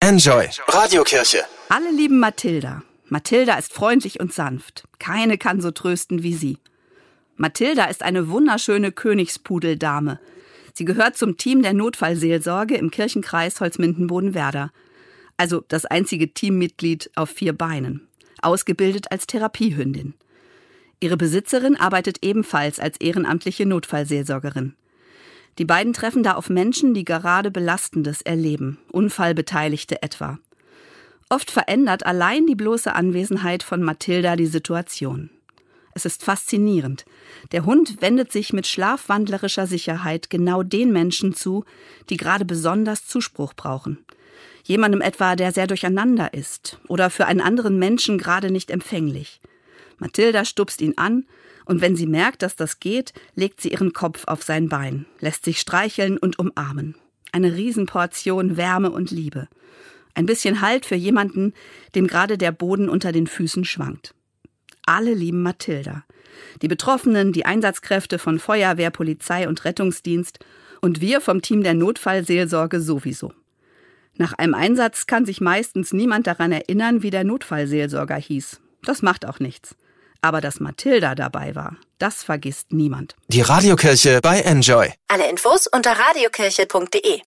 Enjoy Radiokirche. Alle lieben Mathilda. Mathilda ist freundlich und sanft. Keine kann so trösten wie sie. Mathilda ist eine wunderschöne Königspudeldame. Sie gehört zum Team der Notfallseelsorge im Kirchenkreis Holzminden-Bodenwerder. Also das einzige Teammitglied auf 4 Beinen. Ausgebildet als Therapiehündin. Ihre Besitzerin arbeitet ebenfalls als ehrenamtliche Notfallseelsorgerin. Die beiden treffen da auf Menschen, die gerade Belastendes erleben, Unfallbeteiligte etwa. Oft verändert allein die bloße Anwesenheit von Mathilda die Situation. Es ist faszinierend. Der Hund wendet sich mit schlafwandlerischer Sicherheit genau den Menschen zu, die gerade besonders Zuspruch brauchen. Jemandem etwa, der sehr durcheinander ist oder für einen anderen Menschen gerade nicht empfänglich. Mathilda stupst ihn an und wenn sie merkt, dass das geht, legt sie ihren Kopf auf sein Bein, lässt sich streicheln und umarmen. Eine Riesenportion Wärme und Liebe. Ein bisschen Halt für jemanden, dem gerade der Boden unter den Füßen schwankt. Alle lieben Mathilda. Die Betroffenen, die Einsatzkräfte von Feuerwehr, Polizei und Rettungsdienst und wir vom Team der Notfallseelsorge sowieso. Nach einem Einsatz kann sich meistens niemand daran erinnern, wie der Notfallseelsorger hieß. Das macht auch nichts. Aber dass Mathilda dabei war, das vergisst niemand. Die Radiokirche bei Enjoy. Alle Infos unter radiokirche.de.